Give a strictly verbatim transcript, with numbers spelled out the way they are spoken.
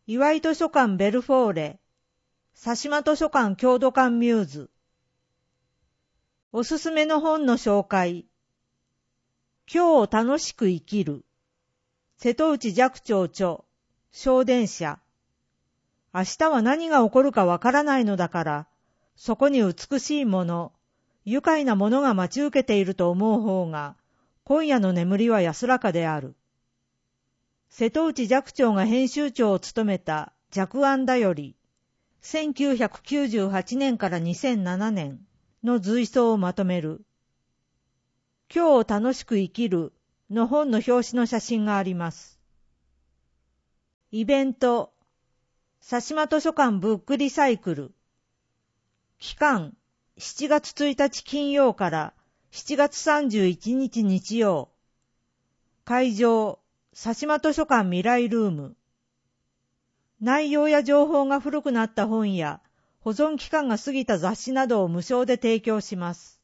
岩井図書館ベルフォーレ、佐島図書館郷土館ミューズ。おすすめの本の紹介。今日を楽しく生きる。瀬戸内寂聴著、小電車。明日は何が起こるかわからないのだから、そこに美しいもの、愉快なものが待ち受けていると思う方が、今夜の眠りは安らかである。瀬戸内寂聴が編集長を務めた寂庵だより、せんきゅうひゃくきゅうじゅうはちねんからにせんななねんの随想をまとめる。今日を楽しく生きるの本の表紙の写真があります。イベント、佐島図書館ブックリサイクル。期間、しちがつついたち金曜からしちがつさんじゅういちにち日曜。会場、佐島図書館未来ルーム。内容や情報が古くなった本や保存期間が過ぎた雑誌などを無償で提供します。